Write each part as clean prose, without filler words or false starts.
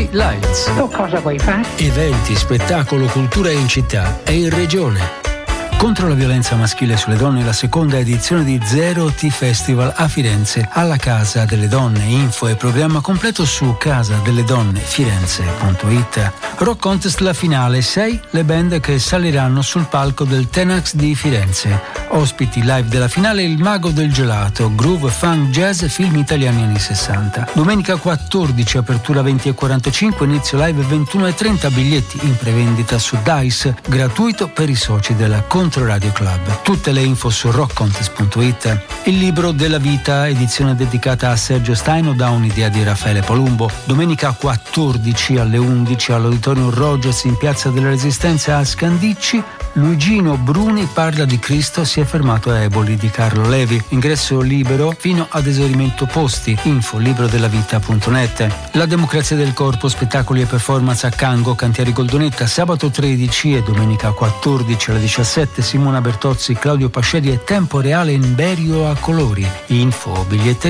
City Lights. Tu cosa vuoi fare? Eventi, spettacolo, cultura in città e in regione. Contro la violenza maschile sulle donne, la seconda edizione di Zero T Festival a Firenze, alla Casa delle Donne. Info e programma completo su casadelledonnefirenze.it. Rock Contest la finale, 6 le band che saliranno sul palco del Tenax di Firenze. Ospiti live della finale il Mago del Gelato, groove, funk, jazz, film italiani anni 60. Domenica 14, apertura 20:45, inizio live 21:30, biglietti in prevendita su Dice, gratuito per i soci della Controradio Club. Tutte le info su rockcontest.it. Il libro della vita, edizione dedicata a Sergio Staino da un'idea di Raffaele Palumbo. Domenica 14 alle 11 all'Auditorium Rogers in Piazza della Resistenza a Scandicci. Luigino Bruni parla di Cristo, si è fermato a Eboli di Carlo Levi. Ingresso libero fino ad esaurimento posti. Info librodellavita.net. La democrazia del corpo, spettacoli e performance a Cango, Cantieri Goldonetta, sabato 13 e domenica 14 alle 17. Simona Bertozzi, Claudio Pasceri e Tempo Reale in Berio a colori. Info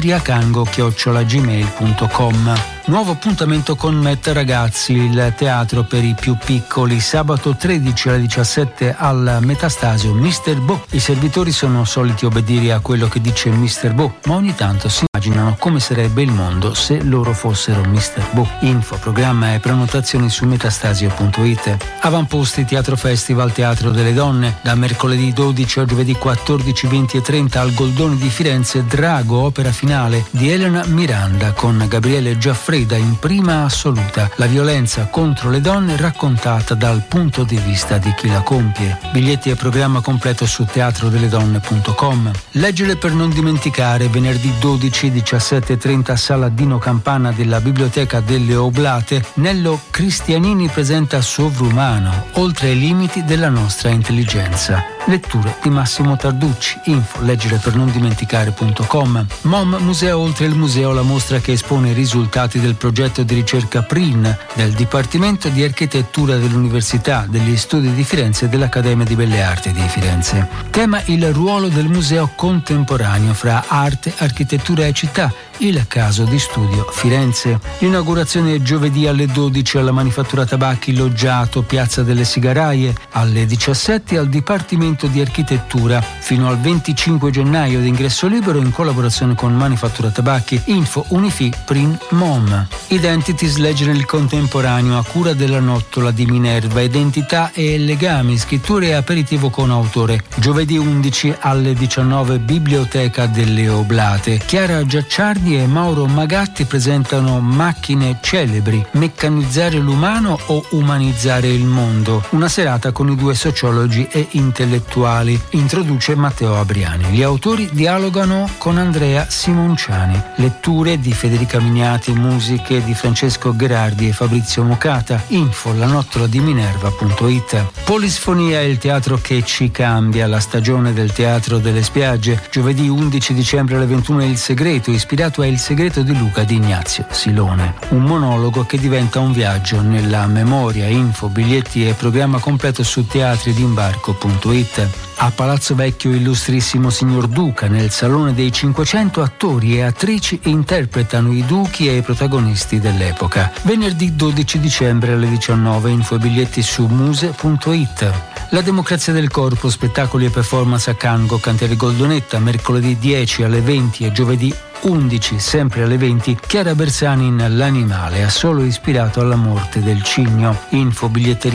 biglietteriacango@gmail.com. Nuovo appuntamento con Metta Ragazzi, il teatro per i più piccoli, sabato 13 alle 17 al Metastasio Mr. Bo. I servitori sono soliti obbedire a quello che dice Mr. Bo, ma ogni tanto si immaginano come sarebbe il mondo se loro fossero Mr. Bo. Info, programma e prenotazioni su metastasio.it. Avamposti Teatro Festival Teatro delle Donne, da mercoledì 12 a giovedì 14, 20 e 30 al Goldoni di Firenze, Drago, opera finale di Elena Miranda con Gabriele Giaffreda in prima assoluta, la violenza contro le donne raccontata dal punto di vista di chi la compie. Biglietti e programma completo su teatrodelledonne.com. Leggere per non dimenticare, venerdì 12, 17:30 Sala Dino Campana della Biblioteca delle Oblate, Nello Cristianini presenta Sovrumano, oltre ai limiti della nostra intelligenza. Letture di Massimo Tarducci. Info leggere per non dimenticare.com. MOM Museo oltre il museo, la mostra che espone i risultati del progetto di ricerca PRIN del Dipartimento di Architettura dell'Università degli Studi di Firenze e dell'Accademia di Belle Arti di Firenze. Tema il ruolo del museo contemporaneo fra arte, architettura e città, il caso di studio Firenze. L'inaugurazione è giovedì alle 12 alla Manifattura Tabacchi Loggiato, Piazza delle Sigaraie, alle 17 al Dipartimento di Architettura, fino al 25 gennaio d'ingresso libero in collaborazione con Manifattura Tabacchi. Info Unifi Prin Mom. Identities, leggere il contemporaneo a cura della Nottola di Minerva, identità e legami, scritture e aperitivo con autore. Giovedì 11 alle 19 Biblioteca delle Oblate. Chiara Giacciardi e Mauro Magatti presentano Macchine celebri, meccanizzare l'umano o umanizzare il mondo. Una serata con i due sociologi e intellettuali. Introduce Matteo Abriani. Gli autori dialogano con Andrea Simonciani. Letture di Federica Miniati, musiche di Francesco Gherardi e Fabrizio Mocata. Info lanottoladiMinerva.it. Polisfonia è il teatro che ci cambia, la stagione del teatro delle spiagge. Giovedì 11 dicembre alle 21 Il Segreto, ispirato a Il segreto di Luca di Ignazio Silone. Un monologo che diventa un viaggio nella memoria. Info, biglietti e programma completo su teatridimbarco.it. A Palazzo Vecchio Illustrissimo Signor Duca, nel Salone dei 500 attori e attrici interpretano i duchi e i protagonisti dell'epoca. Venerdì 12 dicembre alle 19, info e biglietti su muse.it. La democrazia del corpo, spettacoli e performance a Cango, Cantieri Goldonetta, mercoledì 10 alle 20 e giovedì 11, sempre alle 20, Chiara Bersani in L'Animale, ha solo ispirato alla morte del cigno. Info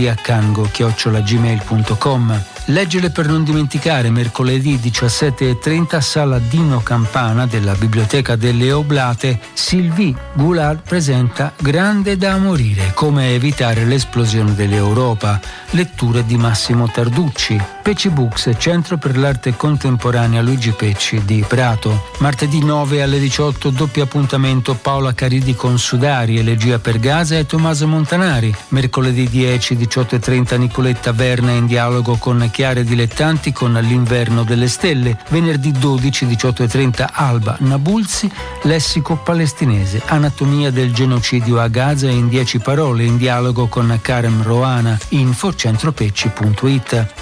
biglietteriacango@gmail.com. Leggere per non dimenticare, mercoledì 17:30 Sala Dino Campana della Biblioteca delle Oblate, Sylvie Goulart presenta Grande da morire, come evitare l'esplosione dell'Europa. Letture di Massimo Tarducci. Pecci Books, Centro per l'Arte Contemporanea Luigi Pecci di Prato. Martedì 9 alle 18 doppio appuntamento Paola Caridi con Sudari, Elegia per Gaza e Tommaso Montanari. Mercoledì 10 18:30 Nicoletta Verna in dialogo con Chiare Dilettanti con L'inverno delle stelle. Venerdì 12 18:30 Alba Nabulsi, Lessico palestinese, Anatomia del genocidio a Gaza in 10 parole, in dialogo con Karem Roana. Info centropecci.it. Per incontri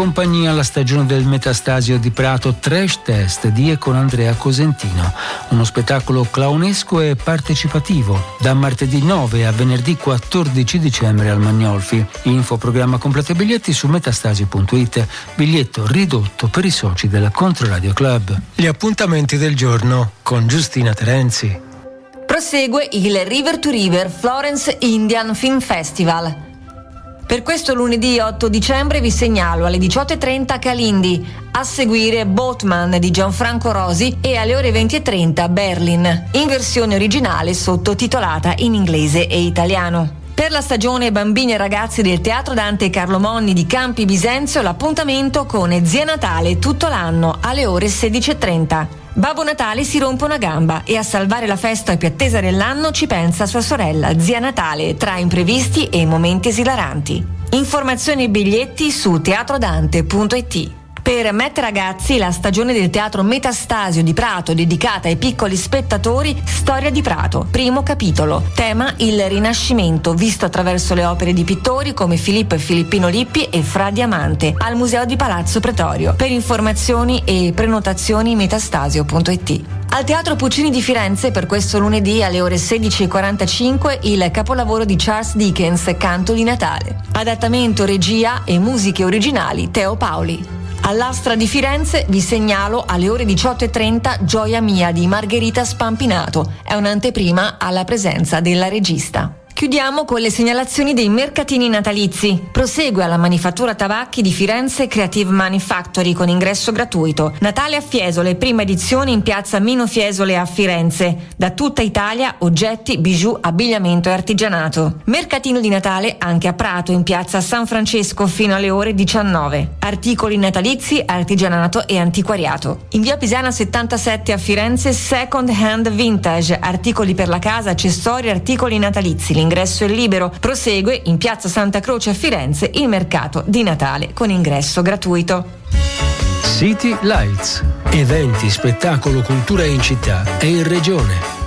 compagnia alla stagione del Metastasio di Prato Trash Test di e con Andrea Cosentino, uno spettacolo clownesco e partecipativo da martedì 9 a venerdì 14 dicembre al Magnolfi. Info, programma completo e biglietti su metastasio.it, biglietto ridotto per i soci del Controradio Club. Gli appuntamenti del giorno con Giustina Terenzi. Prosegue il River to River Florence Indian Film Festival. Per questo lunedì 8 dicembre vi segnalo alle 18:30 Calindi, a seguire Boatman di Gianfranco Rosi e alle ore 20:30 Berlin, in versione originale sottotitolata in inglese e italiano. Per la stagione bambini e ragazzi del Teatro Dante Carlo Monni di Campi Bisenzio l'appuntamento con Zia Natale tutto l'anno alle ore 16:30. Babbo Natale si rompe una gamba e a salvare la festa più attesa dell'anno ci pensa sua sorella Zia Natale tra imprevisti e momenti esilaranti. Informazioni e biglietti su teatrodante.it. Per Met Ragazzi, la stagione del teatro Metastasio di Prato dedicata ai piccoli spettatori, Storia di Prato, primo capitolo. Tema il Rinascimento, visto attraverso le opere di pittori come Filippo e Filippino Lippi e Fra Diamante, al Museo di Palazzo Pretorio. Per informazioni e prenotazioni metastasio.it. Al Teatro Puccini di Firenze per questo lunedì alle ore 16:45 il capolavoro di Charles Dickens, Canto di Natale. Adattamento, regia e musiche originali Teo Paoli. All'Astra di Firenze vi segnalo alle ore 18:30 Gioia mia di Margherita Spampinato. È un'anteprima alla presenza della regista. Chiudiamo con le segnalazioni dei mercatini natalizi. Prosegue alla Manifattura Tabacchi di Firenze Creative Manufactory con ingresso gratuito. Natale a Fiesole, prima edizione in piazza Mino Fiesole a Firenze. Da tutta Italia oggetti, bijou, abbigliamento e artigianato. Mercatino di Natale anche a Prato in piazza San Francesco fino alle ore 19. Articoli natalizi, artigianato e antiquariato. In via Pisana 77 a Firenze Second Hand Vintage, articoli per la casa, accessori, articoli natalizi. L'ingresso è libero. Prosegue in piazza Santa Croce a Firenze il mercato di Natale con ingresso gratuito. City Lights, eventi, spettacolo, cultura in città e in regione.